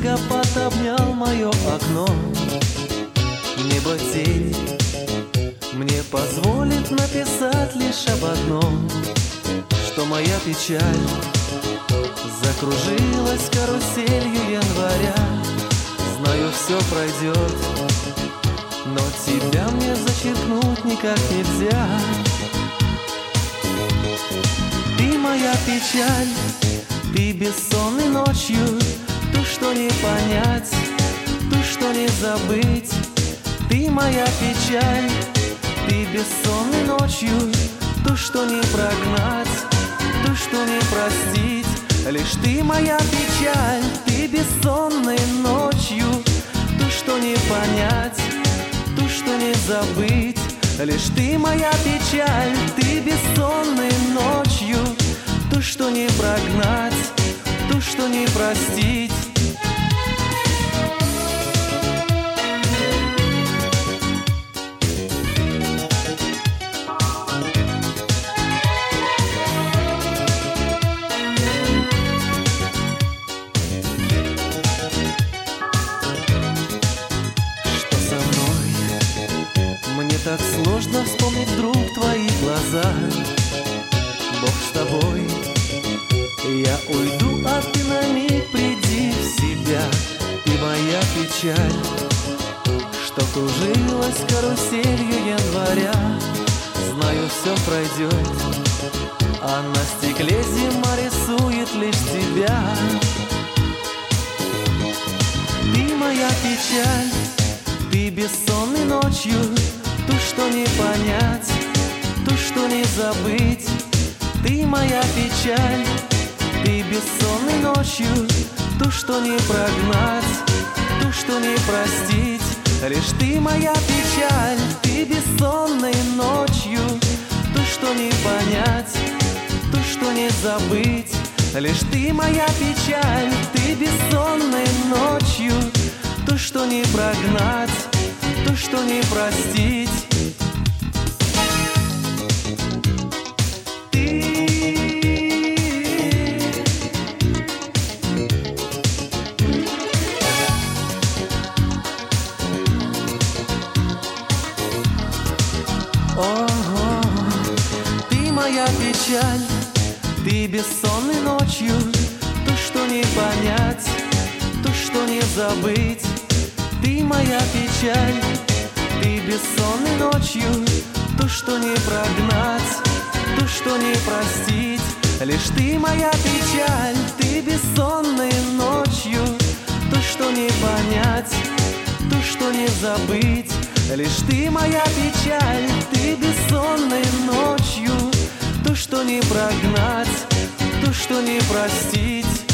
снегопад обнял мое окно. Небо тень мне позволит написать лишь об одном, что моя печаль закружилась каруселью января. Знаю, все пройдет, но тебя мне зачеркнуть никак нельзя. Ты моя печаль, ты бессонной ночью, ту, что не понять, ту, что не забыть. Ты моя печаль, ты бессонной ночью, ту, что не прогнать, ту, что не простить. Лишь ты моя печаль, ты бессонной ночью, ту, что не понять, ту, что не забыть. Лишь ты моя печаль, ты бессонной ночью, ту, что не прогнать, ту, что не простить. Так сложно вспомнить вдруг твои глаза. Бог с тобой, я уйду, а ты на миг приди в себя. Ты моя печаль, что кружилась каруселью января. Знаю, все пройдет, а на стекле зима рисует лишь тебя. Ты моя печаль, ты бессонной ночью, ту, что не понять, ту, что не забыть. Ты моя печаль, ты бессонной ночью, ту, что не прогнать, ту, что не простить. Лишь ты моя печаль, ты бессонной ночью, ту, что не понять, ту, что не забыть. Лишь ты моя печаль, ты бессонной ночью, ту, что не прогнать, ту, что не простить. Ого, ты моя печаль, ты бессонной ночью, ту, что не понять, ту, что не забыть. Ты моя печаль, ты бессонной ночью, ту, что не прогнать, ту, что не простить. Лишь ты моя печаль, ты бессонной ночью, ту, что не понять, ту, что не забыть. Лишь ты моя печаль, ты бессонной ночью, ту, что не прогнать, ту, что не простить.